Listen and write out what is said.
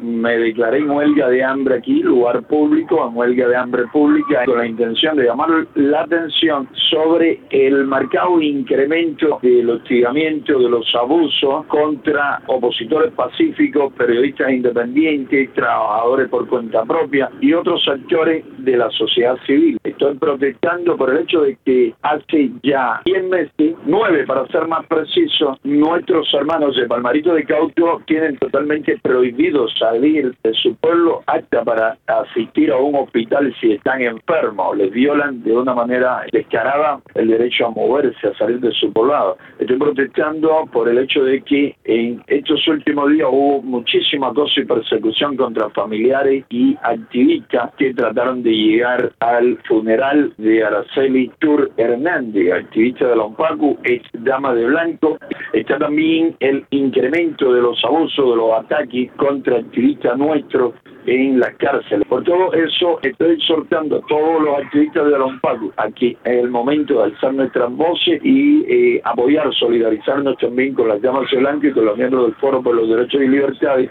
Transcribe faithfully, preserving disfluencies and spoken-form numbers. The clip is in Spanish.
me declaré en huelga de hambre aquí, lugar público, en huelga de hambre pública, con la intención de llamar la atención sobre el marcado incremento del hostigamiento, de los abusos contra opositores pacíficos, periodistas independientes, trabajadores por cuenta propia y otros actores de la sociedad civil. Estoy protestando por el hecho de que hace ya diez meses, nueve para ser más preciso, nuestros hermanos de Palmarito de Cauto tienen totalmente prohibido salir de su pueblo hasta para asistir a un hospital si están enfermos. Les violan de una manera descarada el derecho a moverse, a salir de su poblado. Estoy protestando por el hecho de que en estos últimos días hubo muchísimo acoso y persecución contra familiares y activistas que trataron de llegar al funeral de Araceli Tur Hernández, activista de la ONPACU, ex dama de blanco. Está también el incremento de los abusos, de los ataques contra activistas nuestros en las cárceles. Por todo eso estoy exhortando a todos los activistas de la ONPACU a que en el momento de alzar nuestras voces y eh, apoyar, solidarizarnos también con las damas de blanco y con los miembros del Foro por los Derechos y Libertades